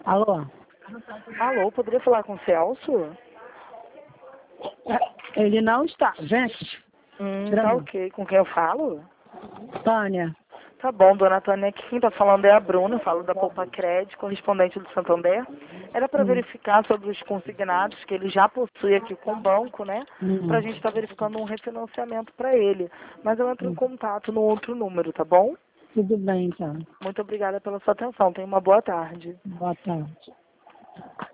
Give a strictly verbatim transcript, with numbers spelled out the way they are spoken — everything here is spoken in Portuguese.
Alô? Alô, poderia falar com o Celso? Ele não está. Gente, Hum, tá Drama. ok. Com quem eu falo? Tânia. Tá bom, dona Tânia, aqui quem tá falando é a Bruna, falo da Poupa Crédito, correspondente do Santander. Era para Hum, verificar sobre os consignados que ele já possui aqui com o banco, né? Pra hum, gente estar verificando um refinanciamento para ele. Mas eu entro em hum. contato no outro número, tá bom? Tudo bem, então. Muito obrigada pela sua atenção. Tenha uma boa tarde. Boa tarde.